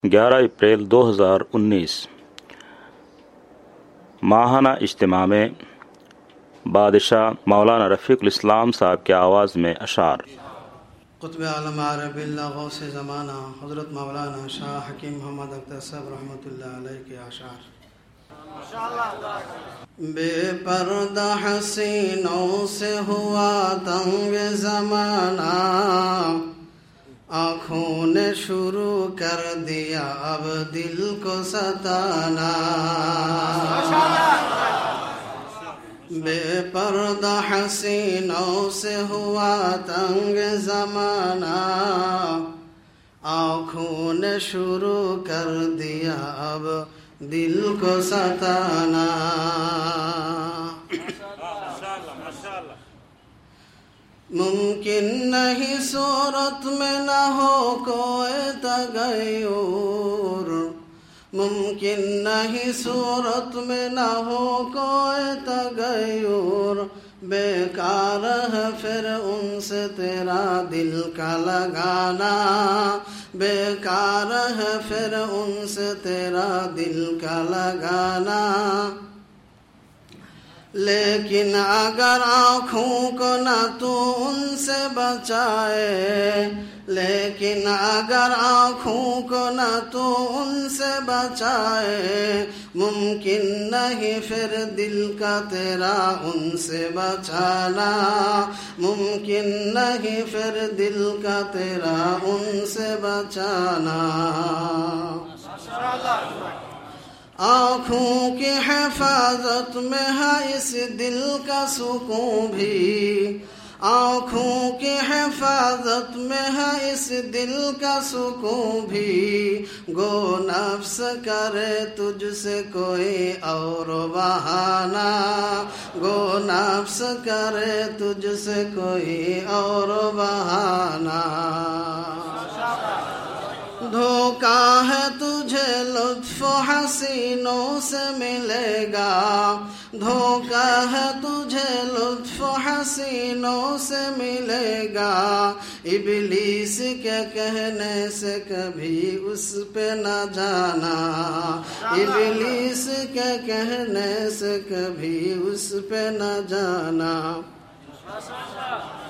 11 April 2019 ماہانہ اجتماع میں بادشاہ مولانا رفیق الاسلام صاحب کی آواز میں اشعار۔ قطب عالم عرب اللہ غوث زمانہ حضرت مولانا شاہ حکیم محمد اختر صاحب رحمۃ اللہ علیہ کے اشعار۔ بے پردہ حسینوں سے ہوا تنگ زمانہ، آنکھوں نے شروع کر دیا اب دل کو ستانا۔ بے پردہ حسینوں سے ہوا تنگ زمانہ، آنکھوں نے شروع کر دیا اب دل کو ستانا۔ ممکن نہیں صورت میں نہ ہو کوئی تغیر، ممکن نہیں صورت میں نہ ہو کوئی تغیر، بیکار ہے پھر ان سے تیرا دل کا لگانا، بیکار ہے پھر ان سے تیرا دل کا لگانا۔ لیکن اگر آنکھوں کو نہ تو ان سے بچائے، لیکن اگر آنکھوں کو نہ تو ان سے بچائے، ممکن نہیں پھر دل کا تیرا ان سے بچانا، ممکن نہیں پھر دل کا تیرا ان سے بچانا۔ آنکھوں کی حفاظت میں ہے اس دل کا سکون بھی، آنکھوں کی حفاظت میں ہے اس دل کا سکون بھی، گو نفس کرے تجھ سے کوئی اور بہانہ، گو نفس کرے تجھ سے کوئی اور بہانہ۔ دھوکا ہے تجھے لطف حسینوں سے ملے گا، دھوکا ہے تجھے لطف حسینوں سے ملے گا، ابلیس کے کہنے سے کبھی اس پہ نہ جانا، ابلیس کے کہنے سے کبھی اس پہ نہ جانا۔